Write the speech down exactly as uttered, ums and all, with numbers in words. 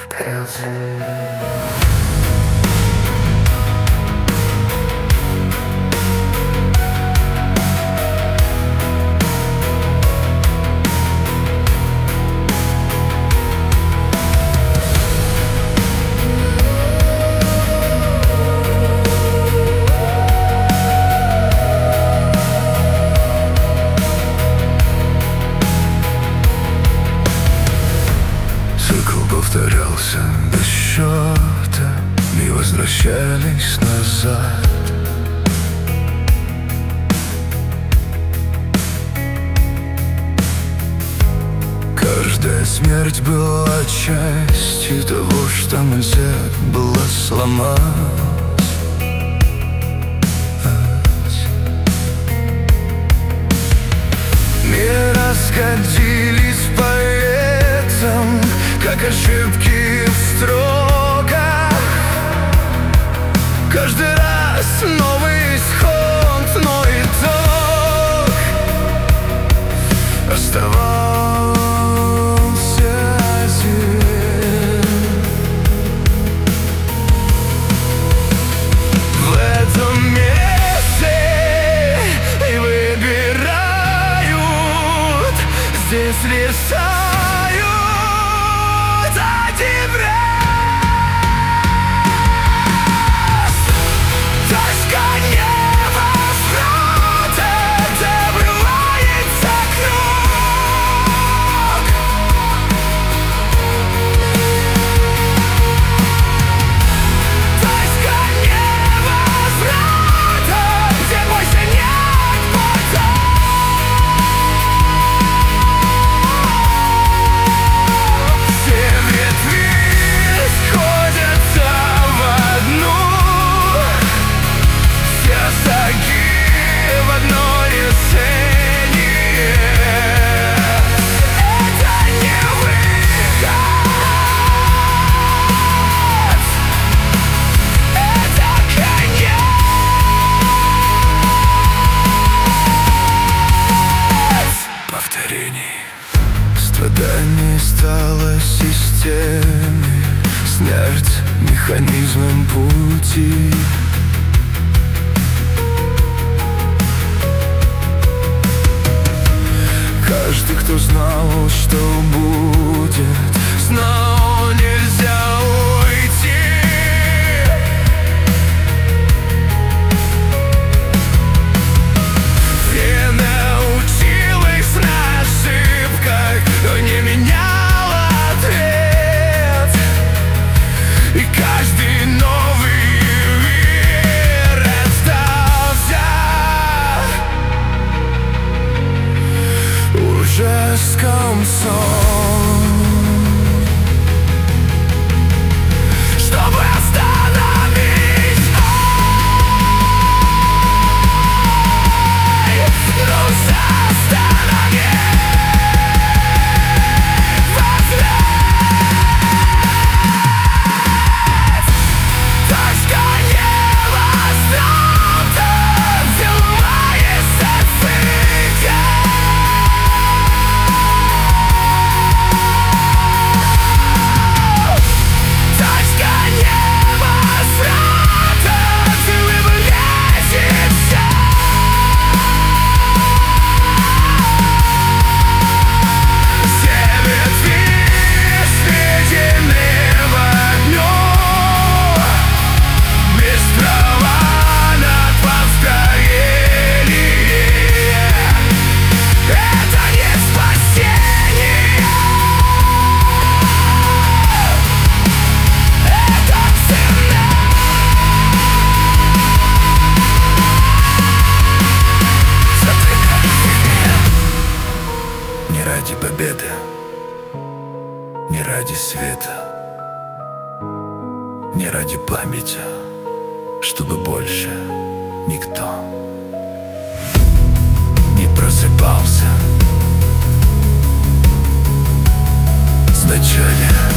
Повторялся без счета, и возвращались назад. Каждая смерть была частью того, что нельзя было сломать. Мы расходились поэтом, как ошибки в строках. Каждый раз новый исход, но итог оставался один. В этом месте и выбирают, здесь леса страдание стало системой, смерть механизмом пути. Каждый, кто знал, что будет, знал, нельзя уйти. Все научилась на ошибках, но не менял ответ. И каждый новый мир остался уже с концом. Чтобы остановить, ай, нужно остановить. Не ради победы, не ради света, не ради памяти, чтобы больше никто не просыпался. Сначала